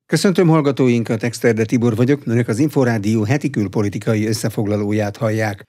Köszöntöm hallgatóinkat, Exterde Tibor vagyok, önök az Inforádió heti külpolitikai összefoglalóját hallják.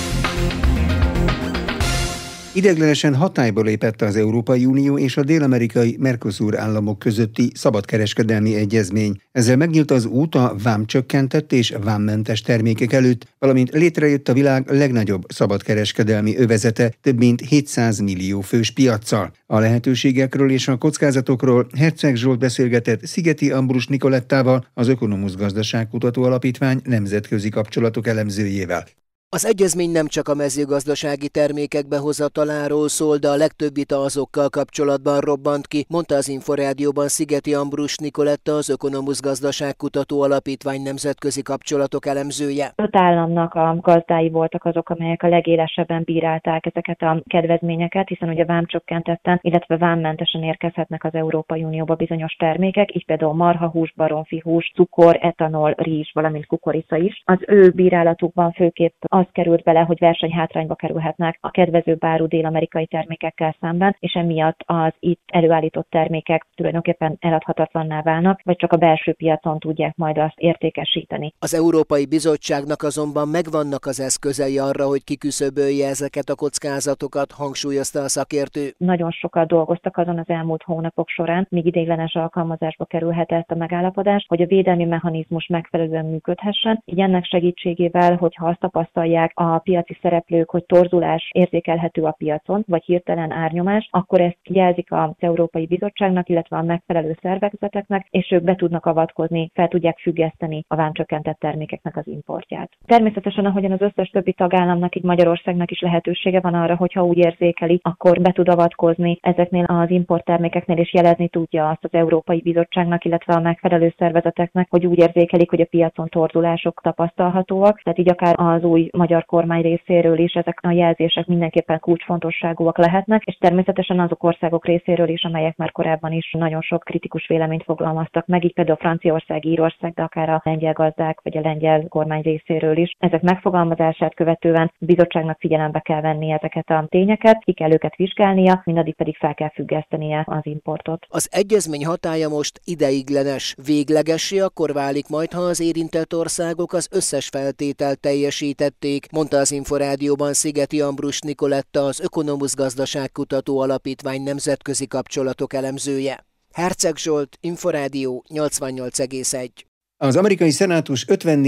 Ideiglenesen hatályba lépett az Európai Unió és a dél-amerikai Mercosur államok közötti szabadkereskedelmi egyezmény. Ezzel megnyílt az út a vámcsökkentett és vámmentes termékek előtt, valamint létrejött a világ legnagyobb szabadkereskedelmi övezete több mint 700 millió fős piaccal. A lehetőségekről és a kockázatokról Herceg Zsolt beszélgetett Szigeti Ambrus Nicolettával, az Ökonomusz Gazdaságkutató Alapítvány nemzetközi kapcsolatok elemzőjével. Az egyezmény nem csak a mezőgazdasági termékek behozataláról szól, de a legtöbb vita azokkal kapcsolatban robbant ki, mondta az Inforádióban Szigeti Ambrus Nicoletta, az Ökonomusz Gazdaságkutató Alapítvány nemzetközi kapcsolatok elemzője. 5 államnak a gazdái voltak azok, amelyek a legélesebben bírálták ezeket a kedvezményeket, hiszen ugye vámcsökkentetten, illetve vámmentesen érkezhetnek az Európai Unióba bizonyos termékek, így például marhahús, baromfihús, cukor, etanol, rizs, valamint kukorica is. Az ő bírálatukban főképp az került bele, hogy versenyhátrányba kerülhetnek a kedvezőbb áru dél-amerikai termékekkel szemben, és emiatt az itt előállított termékek tulajdonképpen eladhatatlanná válnak, vagy csak a belső piacon tudják majd azt értékesíteni. Az Európai Bizottságnak azonban megvannak az eszközei arra, hogy kiküszöbölje ezeket a kockázatokat, hangsúlyozta a szakértő. Nagyon sokat dolgoztak azon az elmúlt hónapok során, míg ideiglenes alkalmazásba kerülhetett a megállapodás, hogy a védelmi mechanizmus megfelelően működhessen, így ennek segítségével, hogyha azt tapasztalják a piaci szereplők, hogy torzulás érzékelhető a piacon, vagy hirtelen árnyomás, akkor ezt jelzik az Európai Bizottságnak, illetve a megfelelő szervezeteknek, és ők be tudnak avatkozni, fel tudják függeszteni a vámcsökkentett termékeknek az importját. Természetesen, ahogyan az összes többi tagállamnak, így Magyarországnak is lehetősége van arra, hogyha úgy érzékeli, akkor be tud avatkozni ezeknél az importtermékeknél, és jelezni tudja azt az Európai Bizottságnak, illetve a megfelelő szervezeteknek, hogy úgy érzékelik, hogy a piacon torzulások tapasztalhatóak, tehát így akár az új magyar kormány részéről is ezek a jelzések mindenképpen kulcsfontosságúak lehetnek, és természetesen azok országok részéről is, amelyek már korábban is nagyon sok kritikus véleményt fogalmaztak meg, így például Franciaország, Írország, de akár a lengyel gazdák vagy a lengyel kormány részéről is. Ezek megfogalmazását követően a bizottságnak figyelembe kell venni ezeket a tényeket, ki kell őket vizsgálnia, mindaddig pedig fel kell függesztenie az importot. Az egyezmény hatálya most ideiglenes, véglegessé akkor válik majd, ha az érintett országok az összes feltételt teljesítették, mondta az Inforádióban Szigeti Ambrus Nicoletta, az Ökonomusz Gazdaságkutató Alapítvány nemzetközi kapcsolatok elemzője. Herceg Zsolt, Inforádió 88,1. Az amerikai szenátus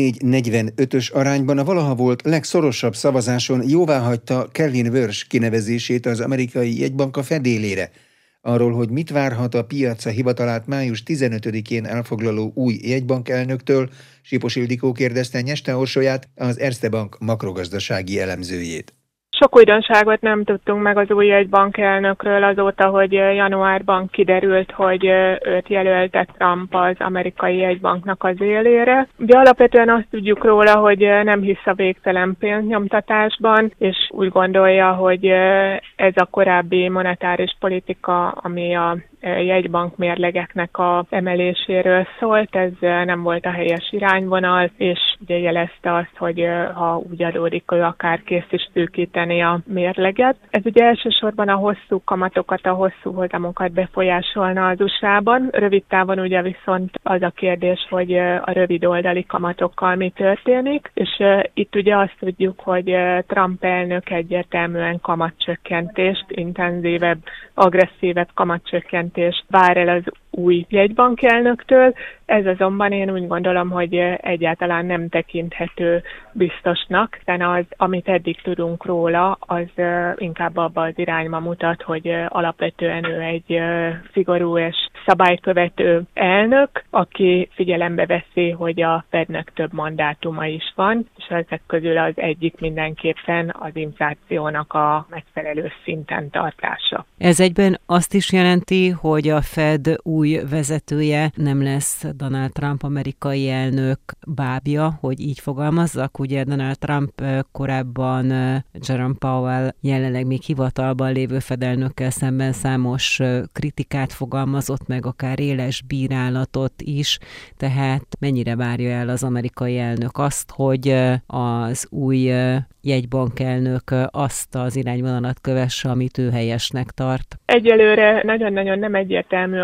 54-45-ös arányban a valaha volt legszorosabb szavazáson jóváhagyta Kevin Warsh kinevezését az amerikai jegybank fedélére. Arról, hogy mit várhat a piaca hivatalát május 15-én elfoglaló új jegybankelnöktől, Sipos Ildikó kérdezte Nyeste Orsolyát, az Erste Bank makrogazdasági elemzőjét. Sok újdonságot nem tudtunk meg az új jegybankelnökről azóta, hogy januárban kiderült, hogy őt jelölte Trump az amerikai jegybanknak az élére. Ugye alapvetően azt tudjuk róla, hogy nem hisz a végtelen pénznyomtatásban, és úgy gondolja, hogy ez a korábbi monetáris politika, ami a jegybank mérlegeknek a emeléséről szólt, ez nem volt a helyes irányvonal, és ugye jelezte azt, hogy ha úgy adódik, ő akár kész is szűkíteni a mérleget. Ez ugye elsősorban a hosszú kamatokat, a hosszú hozamokat befolyásolna az USA-ban. Rövid távon ugye viszont az a kérdés, hogy a rövid oldali kamatokkal mi történik, és itt ugye azt tudjuk, hogy Trump elnök egyértelműen kamatcsökkentést, intenzívebb, agresszívebb kamatcsökkentést vár el az új jegybankelnöktől. Ez azonban én úgy gondolom, hogy egyáltalán nem tekinthető biztosnak, hiszen az, amit eddig tudunk róla, az inkább abba az irányba mutat, hogy alapvetően ő egy szigorú és szabálykövető elnök, aki figyelembe veszi, hogy a Fednek több mandátuma is van, és ezek közül az egyik mindenképpen az inflációnak a megfelelő szinten tartása. Ez egyben azt is jelenti, hogy a Fed új vezetője nem lesz Donald Trump amerikai elnök bábja, hogy így fogalmazzak. Ugye Donald Trump korábban Jerome Powell jelenleg még hivatalban lévő Fed elnökkel szemben számos kritikát fogalmazott meg, akár éles bírálatot is, tehát mennyire várja el az amerikai elnök azt, hogy az új jegybankelnök azt az irányvonalat kövesse, amit ő helyesnek tart? Egyelőre nagyon-nagyon nem egyértelmű a kép,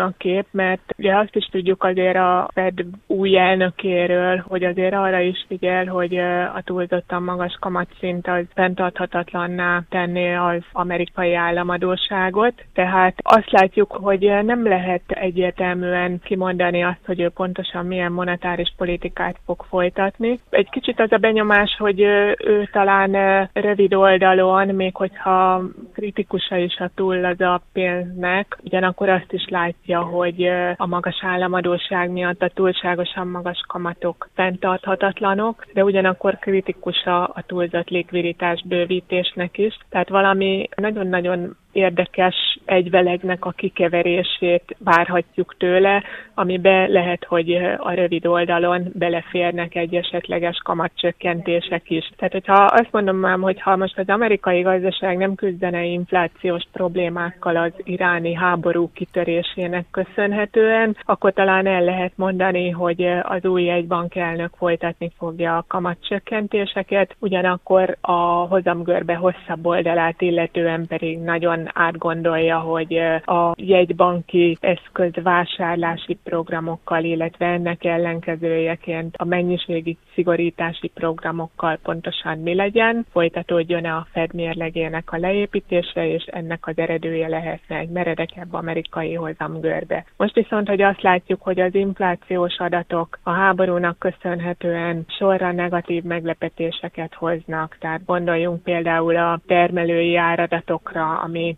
mert ugye azt is tudjuk azért a Fed új elnökéről, hogy azért arra is figyel, hogy a túlzottan magas kamatszint az fenntarthatatlanná tenné az amerikai államadósságot. Tehát azt látjuk, hogy nem lehet egyértelműen kimondani azt, hogy ő pontosan milyen monetáris politikát fog folytatni. Egy kicsit az a benyomás, hogy ő talán rövid oldalon, még hogyha kritikusa is a túl az a pénznek, ugyanakkor azt is látja, hogy a magas államadósság miatt a túlságosan magas kamatok fenntarthatatlanok, de ugyanakkor kritikus a túlzott likviditás bővítésnek is. Tehát valami nagyon-nagyon érdekes egyvelegnek a kikeverését várhatjuk tőle, amiben lehet, hogy a rövid oldalon beleférnek egy esetleges kamatcsökkentések is. Tehát, hogyha azt mondom már, hogy ha most az amerikai gazdaság nem küzdene inflációs problémákkal az iráni háború kitörésének köszönhetően, akkor talán el lehet mondani, hogy az új jegybankelnök folytatni fogja a kamatcsökkentéseket, ugyanakkor a hozamgörbe hosszabb oldalát illetően pedig nagyon átgondolja, hogy a jegybanki eszközvásárlási programokkal, illetve ennek ellenkezőjeként a mennyiségi szigorítási programokkal pontosan mi legyen, folytatódjon-e a Fed mérlegének a leépítése, és ennek az eredője lehetne egy meredekebb amerikai hozamgörbe. Most viszont, hogy azt látjuk, hogy az inflációs adatok a háborúnak köszönhetően sorra negatív meglepetéseket hoznak, tehát gondoljunk például a termelői áradatokra, ami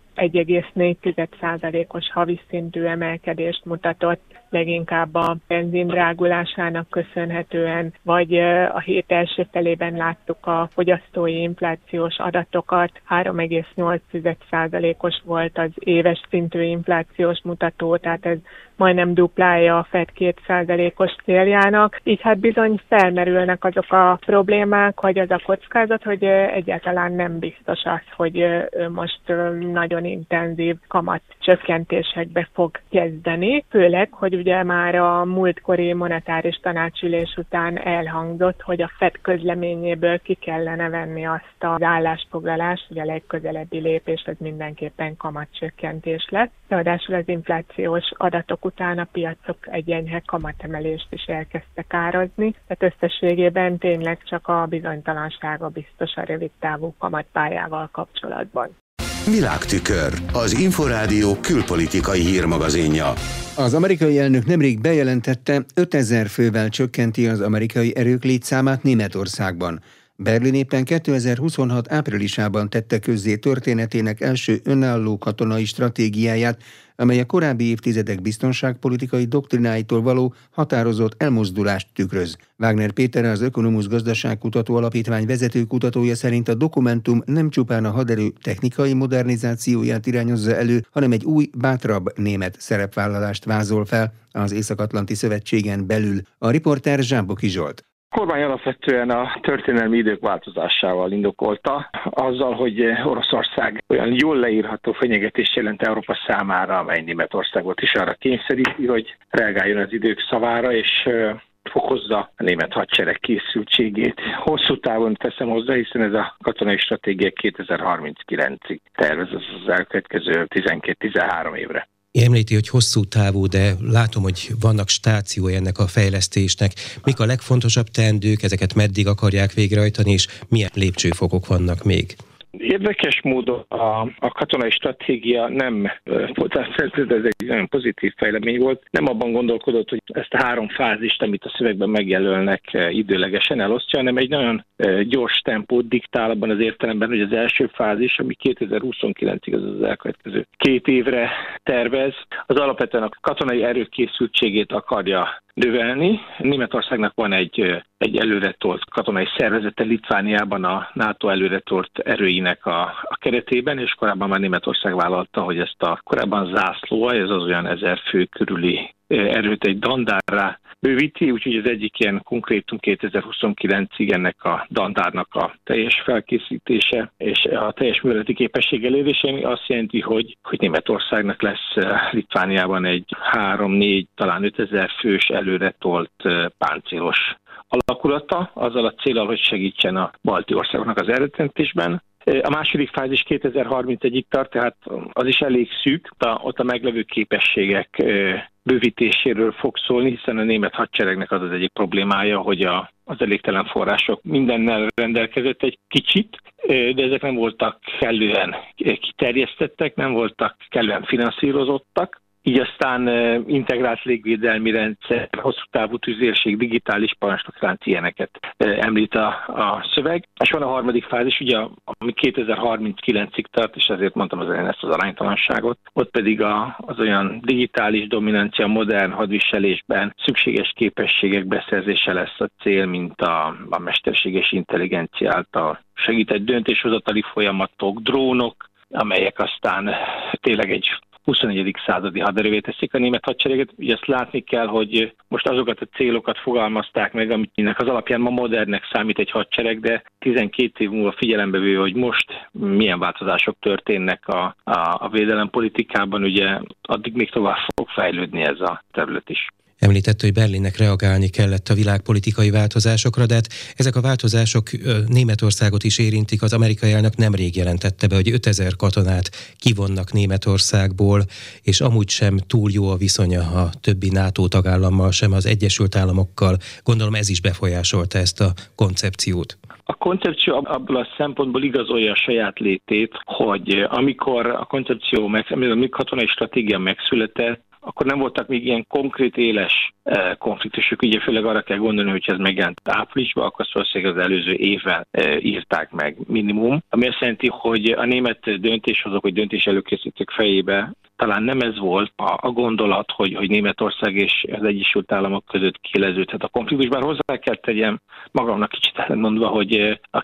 1,4%-os havi szintű emelkedést mutatott, leginkább a benzin drágulásának köszönhetően, vagy a hét első felében láttuk a fogyasztói inflációs adatokat, 3,8%-os volt az éves szintű inflációs mutató, tehát ez majdnem duplája a Fed 2%-os céljának. Így hát bizony felmerülnek azok a problémák, vagy az a kockázat, hogy egyáltalán nem biztos az, hogy most nagyon intenzív kamat csökkentésekbe fog kezdeni, főleg, hogy ugye már a múltkori monetáris tanácsülés után elhangzott, hogy a Fed közleményéből ki kellene venni azt az állásfoglalást, hogy a legközelebbi lépés az mindenképpen kamatcsökkentés lesz. Ráadásul az inflációs adatok után a piacok egy enyhe kamatemelést is elkezdtek árazni, tehát összességében tényleg csak a bizonytalansága biztos a rövidtávú kamatpályával kapcsolatban. Világtükör, az Inforádió külpolitikai hírmagazinja. Az amerikai elnök nemrég bejelentette, 5000 fővel csökkenti az amerikai erők létszámát Németországban. Berlin éppen 2026 áprilisában tette közzé történetének első önálló katonai stratégiáját, amely a korábbi évtizedek biztonságpolitikai doktrináitól való határozott elmozdulást tükröz. Wagner Péter, az Ökonomusz Gazdaságkutató Alapítvány vezető kutatója szerint a dokumentum nem csupán a haderő technikai modernizációját irányozza elő, hanem egy új, bátrabb német szerepvállalást vázol fel az Észak-Atlanti Szövetségen belül. A riporter Zsámboki Zsolt. A kormány alapvetően a történelmi idők változásával indokolta, azzal, hogy Oroszország olyan jól leírható fenyegetést jelent Európa számára, amely Németországot is arra kényszeríti, hogy reagáljon az idők szavára, és fokozza a német hadsereg készültségét. Hosszú távon teszem hozzá, hiszen ez a katonai stratégia 2039-ig tervez az elkövetkező 12-13 évre. Említi, hogy hosszú távú, de látom, hogy vannak stációi ennek a fejlesztésnek. Mik a legfontosabb teendők, ezeket meddig akarják végrehajtani, és milyen lépcsőfokok vannak még? Érdekes módon a katonai stratégia nem, ez egy nagyon pozitív fejlemény volt, nem abban gondolkodott, hogy ezt a 3 fázist, amit a szövegben megjelölnek, időlegesen elosztja, hanem egy nagyon gyors tempót diktál abban az értelemben, hogy az első fázis, ami 2029-ig az elkövetkező 2 évre tervez, az alapvetően a katonai erők készültségét akarja növelni. Németországnak van egy előretolt katonai szervezete Litvániában a NATO előretolt erőinek a keretében, és korábban már Németország vállalta, hogy ezt a korábban zászlóval, ez az olyan 1000 fő körüli erőt egy dandárrá bővíti, úgyhogy az egyik ilyen konkrétum 2029-ig ennek a dandárnak a teljes felkészítése és a teljes műveleti képesség elérése, ami azt jelenti, hogy Németországnak lesz Litvániában egy 3-4, talán 5000 fős előretolt páncélos alakulata, azzal a céllal, hogy segítsen a balti országoknak az elrettentésben. A második fázis 2031-ig tart, tehát az is elég szűk, ott a meglevő képességek bővítéséről fog szólni, hiszen a német hadseregnek az egyik problémája, hogy az elégtelen források mindennel rendelkezett egy kicsit, de ezek nem voltak kellően kiterjesztettek, nem voltak kellően finanszírozottak. Így aztán integrált légvédelmi rendszer, hosszú távú tüzérség, digitális parancsnokránc, ilyeneket említ a szöveg. És van a harmadik fázis, ugye, ami 2039-ig tart, és ezért mondtam az elején ezt az aránytalanságot. Ott pedig az olyan digitális dominancia, modern hadviselésben szükséges képességek beszerzése lesz a cél, mint a mesterséges intelligencia által segített döntéshozatali folyamatok, drónok, amelyek aztán tényleg egy 21. századi haderővé teszik a német hadsereget. Ugye ezt látni kell, hogy most azokat a célokat fogalmazták meg, aminek az alapján ma modernnek számít egy hadsereg, de 12 év múlva figyelembe véve, hogy most milyen változások történnek a védelempolitikában, ugye addig még tovább fog fejlődni ez a terület is. Említette, hogy Berlinnek reagálni kellett a világpolitikai változásokra, de hát ezek a változások Németországot is érintik. Az amerikai elnök nemrég jelentette be, hogy 5000 katonát kivonnak Németországból, és amúgy sem túl jó a viszonya a többi NATO tagállammal, sem az Egyesült Államokkal. Gondolom ez is befolyásolta ezt a koncepciót. A koncepció abból a szempontból igazolja a saját létét, hogy amikor a koncepció, amikor katonai stratégia megszületett, akkor nem voltak még ilyen konkrét éles konfliktusok. Ugye főleg arra kell gondolni, hogy ez megjelent áprilisban, akkor valószínűleg az előző évvel írták meg minimum. Ami azt jelenti, hogy a német döntéshozók vagy döntés előkészítők fejébe talán nem ez volt a gondolat, hogy Németország és az Egyesült Államok között kiéleződhet a konfliktus. Bár hozzá kell tegyem magamnak kicsit ellentmondva, hogy a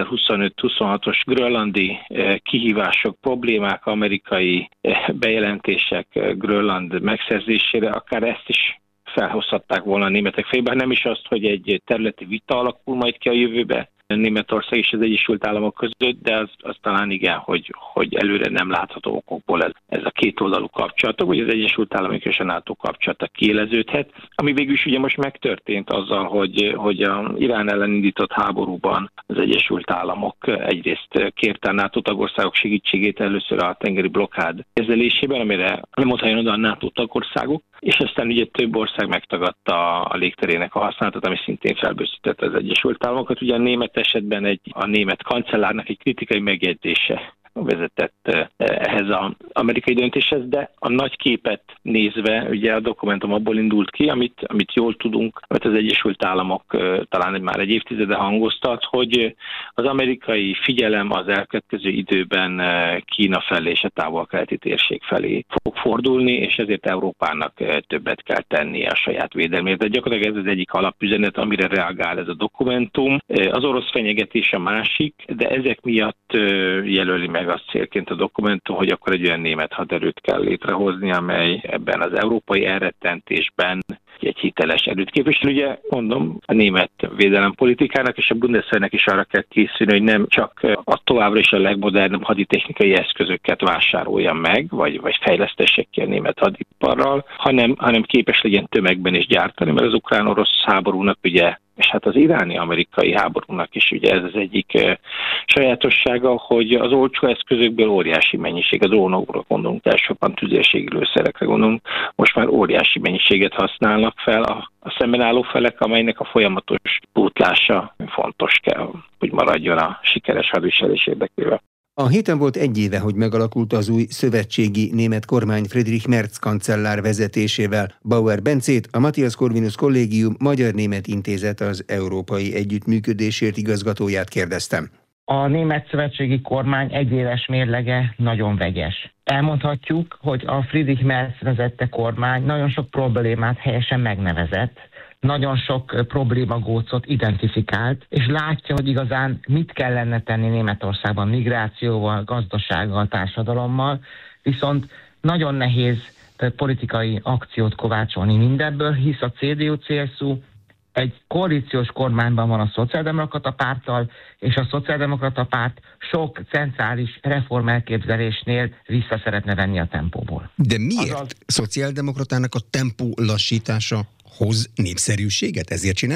2025-26-os grönlandi kihívások, problémák, amerikai bejelentések Grönland megszerzésére, akár ezt is felhozhatták volna a németek fejében, nem is azt, hogy egy területi vita alakul majd ki a jövőbe Németország és az Egyesült Államok között, de az talán igen, hogy előre nem látható okokból ez a kétoldalú kapcsolatok, vagy az Egyesült Államok és a NATO kapcsolata kiéleződhet, ami végül is ugye most megtörtént azzal, hogy a Irán ellen indított háborúban az Egyesült Államok egyrészt kérte a NATO tagországok segítségét először a tengeri blokkád kezelésében, amire nem ott helyen oda a NATO tagországok, és aztán ugye több ország megtagadta a légterének a használatot, ami szintén felbőszítette az Egyesült Államokat. Ugye a német esetben a német kancellárnak egy kritikai megjegyzése vezetett ehhez az amerikai döntéshez, de a nagy képet nézve, ugye a dokumentum abból indult ki, amit jól tudunk, mert az Egyesült Államok talán már egy évtizede hangoztat, hogy az amerikai figyelem az elkövetkező időben Kína felé és a távol-keleti térség felé fog fordulni, és ezért Európának többet kell tennie a saját védelmért. De gyakorlatilag ez az egyik alapüzenet, amire reagál ez a dokumentum. Az orosz fenyegetés a másik, de ezek miatt jelöli meg azt célként a dokumentum, hogy akkor egy olyan német haderőt kell létrehozni, amely ebben az európai elrettentésben egy hiteles erőt képvisel. Ugye mondom, a német védelempolitikának és a Bundeswehrnek is arra kell készülni, hogy nem csak a továbbra is a legmodernebb haditechnikai eszközöket vásárolja meg, vagy fejlesztessék ki a német hadiparral, hanem képes legyen tömegben is gyártani, mert az ukrán-orosz háborúnak ugye, és hát az iráni-amerikai háborúnak is ugye ez az egyik sajátossága, hogy az olcsó eszközökből óriási mennyiség, a drónokra gondolunk, elsősorban tüzérségi lőszerekre gondolunk, most már óriási mennyiséget használnak fel a szemben álló felek, amelynek a folyamatos pótlása fontos kell, hogy maradjon a sikeres hadviselés érdekében. A héten volt egy éve, hogy megalakult az új szövetségi német kormány Friedrich Merz kancellár vezetésével. Bauer Bencét, a Matthias Corvinus Kollégium Magyar-Német Intézet az Európai Együttműködésért igazgatóját kérdeztem. A német szövetségi kormány egyéves mérlege nagyon vegyes. Elmondhatjuk, hogy a Friedrich Merz vezette kormány nagyon sok problémát helyesen megnevezett, nagyon sok problémagócot identifikált, és látja, hogy igazán mit kellene tenni Németországban migrációval, gazdasággal, társadalommal, viszont nagyon nehéz politikai akciót kovácsolni mindebből, hisz a CDU-CSU egy koalíciós kormányban van a Szociáldemokrata Párttal, és a Szociáldemokrata Párt sok centrális reformelképzelésnél vissza szeretne venni a tempóból. De miért szociáldemokratának a tempó lassítása hoz népszerűséget? Ezért csinálják?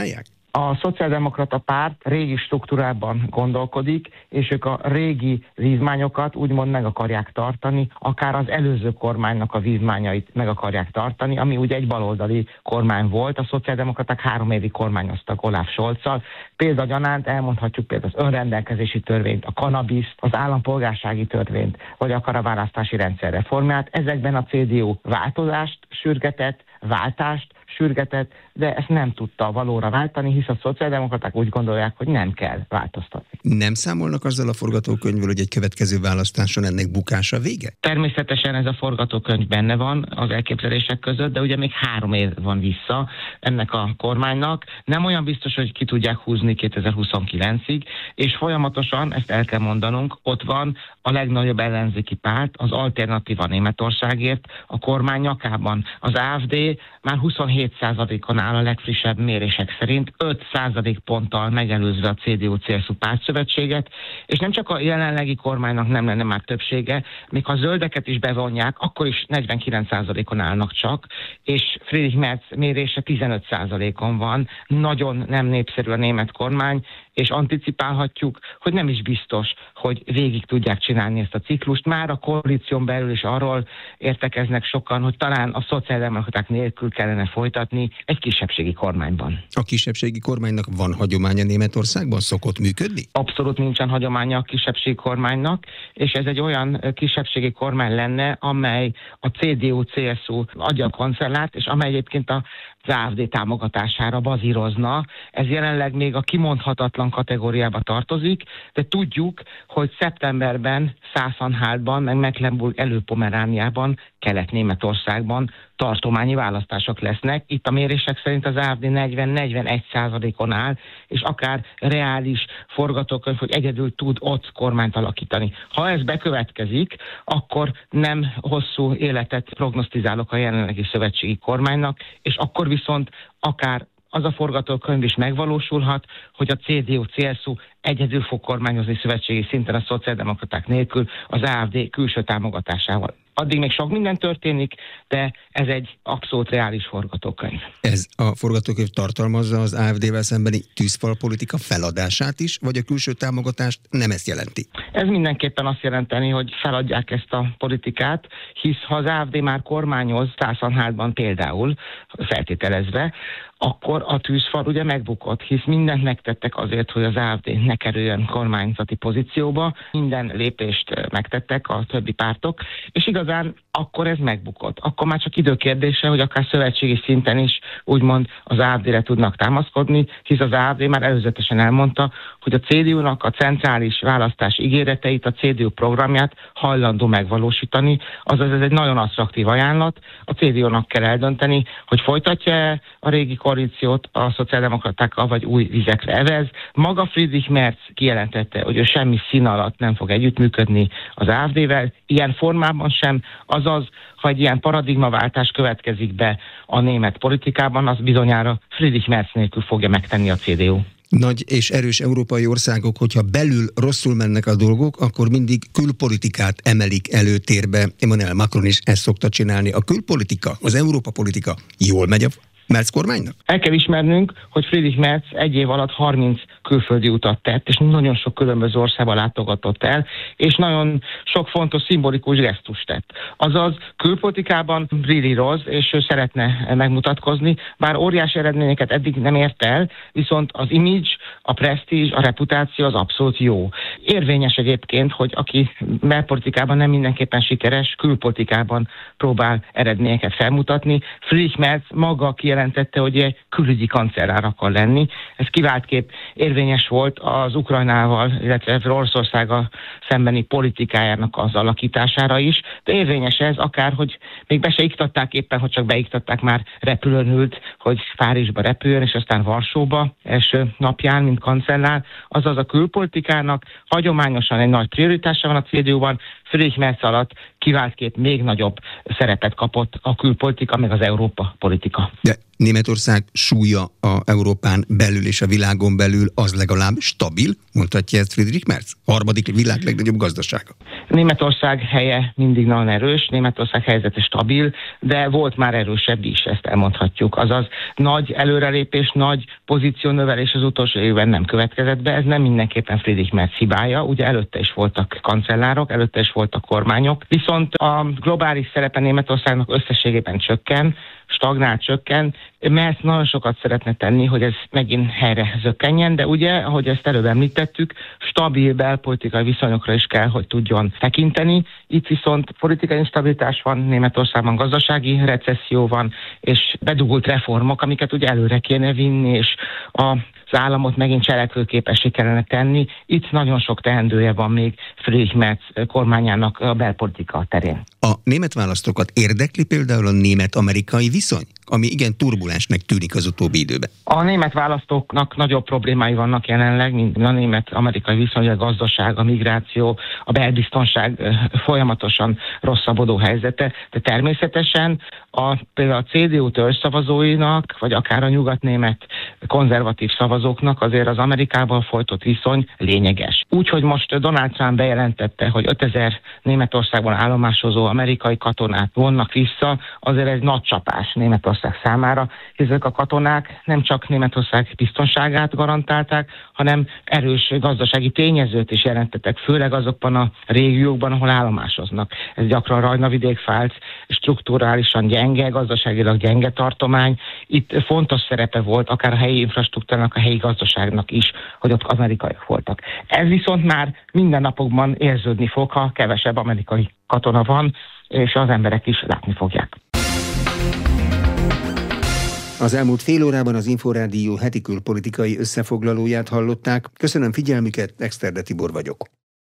A szociáldemokrata párt régi struktúrában gondolkodik, és ők a régi vívmányokat úgymond meg akarják tartani, akár az előző kormánynak a vívmányait meg akarják tartani, ami ugye egy baloldali kormány volt. A szociáldemokraták 3 évig kormányoztak Olaf Scholzzal. Példagyanánt elmondhatjuk például az önrendelkezési törvényt, a kannabiszt, az állampolgársági törvényt, vagy akár a választási rendszer reformját. Ezekben a CDU változást sürgetett, váltást sürgetett, de ezt nem tudta valóra váltani, hisz a szociáldemokraták úgy gondolják, hogy nem kell változtatni. Nem számolnak azzal a forgatókönyvvel, hogy egy következő választáson ennek bukása vége? Természetesen ez a forgatókönyv benne van az elképzelések között, de ugye még 3 év van vissza ennek a kormánynak. Nem olyan biztos, hogy ki tudják húzni 2029-ig, és folyamatosan, ezt el kell mondanunk, ott van a legnagyobb ellenzéki párt, az Alternatíva Németországért, a kormány nyakában. Az AfD már 27%-on áll a legfrissebb mérések szerint, 5% ponttal megelőzve a CDU-CSU pártszövetséget, és nem csak a jelenlegi kormánynak nem lenne már többsége, még ha a zöldeket is bevonják, akkor is 49%-on állnak csak, és Friedrich Merz mérése 15%-on van. Nagyon nem népszerű a német kormány, és anticipálhatjuk, hogy nem is biztos, hogy végig tudják csinálni ezt a ciklust. Már a koalíción belül is arról értekeznek sokan, hogy talán a szociáldemokraták nélkül kellene folytatni egy kisebbségi kormányban. A kisebbségi kormánynak van hagyománya Németországban? Szokott működni? Abszolút nincsen hagyománya a kisebbségi kormánynak, és ez egy olyan kisebbségi kormány lenne, amely a CDU-CSU adja a kancellát, és amely egyébként az AfD támogatására bazírozna. Ez jelenleg még a kimondhatatlan kategóriába tartozik, de tudjuk, hogy szeptemberben Sachsen-Anhaltban, meg Mecklenburg-Előpomerániában, Kelet-Németországban tartományi választások lesznek. Itt a mérések szerint az AfD 40-41%-on áll, és akár reális forgatókönyv, hogy egyedül tud ott kormányt alakítani. Ha ez bekövetkezik, akkor nem hosszú életet prognosztizálok a jelenlegi szövetségi kormánynak, és akkor viszont akár az a forgatókönyv is megvalósulhat, hogy a CDU-CSU egyedül fog kormányozni szövetségi szinten a szociáldemokraták nélkül az AfD külső támogatásával. Addig még sok minden történik, de ez egy abszolút reális forgatókönyv. Ez a forgatókönyv tartalmazza az AfD-vel szembeni tűzfalpolitika feladását is, vagy a külső támogatást nem ezt jelenti? Ez mindenképpen azt jelenteni, hogy feladják ezt a politikát, hisz ha az AfD már kormányoz Sachsen-Anhaltban például, feltételezve, akkor a tűzfal ugye megbukott, hisz mindent megtettek azért, hogy az AfD ne kerüljön kormányzati pozícióba, minden lépést megtettek a többi pártok, és igazán akkor ez megbukott. Akkor már csak időkérdése, hogy akár szövetségi szinten is úgymond az AfD-re tudnak támaszkodni, hisz az AfD már előzetesen elmondta, hogy a CDU-nak a centrális választás ígéreteit, a CDU programját hajlandó megvalósítani, azaz ez egy nagyon attraktív ajánlat. A CDU-nak kell eldönteni, hogy folytatja a régi koalíciót a szociáldemokratákkal, vagy új vizekre evez. Maga Friedrich Merz kijelentette, hogy ő semmi szín alatt nem fog együttműködni az AfD-vel, ilyen formában sem, azaz, ha egy ilyen paradigmaváltás következik be a német politikában, az bizonyára Friedrich Merz nélkül fogja megtenni a CDU. Nagy és erős európai országok, hogyha belül rosszul mennek a dolgok, akkor mindig külpolitikát emelik előtérbe. Emmanuel Macron is ezt szokta csinálni. A külpolitika, az Európa politika jól megy a Merz kormánynak? El kell ismernünk, hogy Friedrich Merz 1 év alatt 30 külföldi utat tett, és nagyon sok különböző országba látogatott el, és nagyon sok fontos szimbolikus gesztust tett. Azaz külpolitikában brillíroz, és ő szeretne megmutatkozni, bár óriási eredményeket eddig nem ért el, viszont az image, a presztízs, a reputáció az abszolút jó. Érvényes egyébként, hogy aki belpolitikában nem mindenképpen sikeres, külpolitikában próbál eredményeket felmutatni. Friedrich Merz maga kijelentette, hogy egy külügyi kancellár akar lenni. Ez kiváltképp érvényes volt az Ukrajnával, illetve Oroszországgal szembeni politikájának az alakítására is, de érvényes ez akár, hogy még be se iktatták éppen, hogy csak beiktatták, már repülőn ült, hogy Párizsba repüljön, és aztán Varsóba első napján, mint kancellár. Azaz a külpolitikának hagyományosan egy nagy prioritása van a CDU-ban, Friedrich Merz alatt kiváltképp még nagyobb szerepet kapott a külpolitika, meg az Európa politika. De Németország súlya a Európán belül és a világon belül az legalább stabil, mondhatja ezt Friedrich Merz, harmadik világ legnagyobb gazdasága. Németország helye mindig nagyon erős, Németország helyzete stabil, de volt már erősebb is, ezt elmondhatjuk. Azaz nagy előrelépés, nagy pozíciónövelés az utolsó évben nem következett be, ez nem mindenképpen Friedrich Merz hibája, ugye előtte is voltak kancellárok, előtte is voltak kormányok, viszont a globális szerepe Németországnak összességében csökken, stagnál, csökken, mert nagyon sokat szeretne tenni, hogy ez megint helyre zökkenjen, de ugye, ahogy ezt előbb említettük, stabil belpolitikai viszonyokra is kell, hogy tudjon tekinteni. Itt viszont politikai instabilitás van, Németországban gazdasági recesszió van, és bedugult reformok, amiket ugye előre kéne vinni, és az államot megint cselekvőképessé kellene tenni. Itt nagyon sok teendője van még Friedrich Merz kormányának a belpolitika terén. A német választókat érdekli például a német-amerikai viszony, ami igen turbulensnek tűnik az utóbbi időben? A német választóknak nagyobb problémái vannak jelenleg, mint a német-amerikai viszony, a gazdaság, a migráció, a belbiztonság folyamatosan rosszabbodó helyzete, de természetesen például a CDU törzsszavazóinak, vagy akár a nyugatnémet konzervatív szavazóknak azért az Amerikával folytott viszony lényeges. Úgyhogy most Donald Trump bejelentette, hogy 5000 Németországban állomásozó amerikai katonát vonnak vissza, azért egy nagy csapás Németország számára, hiszen ezek a katonák nem csak Németország biztonságát garantálták, hanem erős gazdasági tényezőt is jelentettek, főleg azokban a régiókban, ahol állomásoznak. Ez gyakran Rajna-vidék-Pfalz, strukturálisan gyenge, gazdaságilag gyenge tartomány. Itt fontos szerepe volt akár a helyi infrastruktúrának, a helyi gazdaságnak is, hogy ott amerikaiak voltak. Ez viszont már mindennapokban érződni fog, ha kevesebb amerikai katona van, és az emberek is látni fogják. Az elmúlt fél órában az Inforádió heti külpolitikai összefoglalóját hallották. Köszönöm figyelmüket, Exterde Tibor vagyok.